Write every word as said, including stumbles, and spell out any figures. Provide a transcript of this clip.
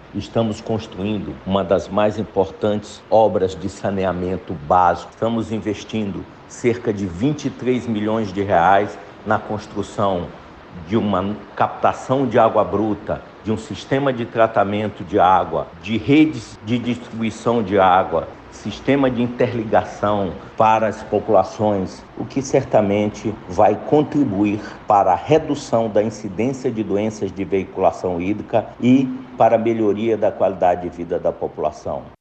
estamos construindo uma das mais importantes obras de saneamento básico. Estamos investindo cerca de vinte e três milhões de reais na construção de uma captação de água bruta, de um sistema de tratamento de água, de redes de distribuição de água, sistema de interligação para as populações, o que certamente vai contribuir para a redução da incidência de doenças de veiculação hídrica e para a melhoria da qualidade de vida da população.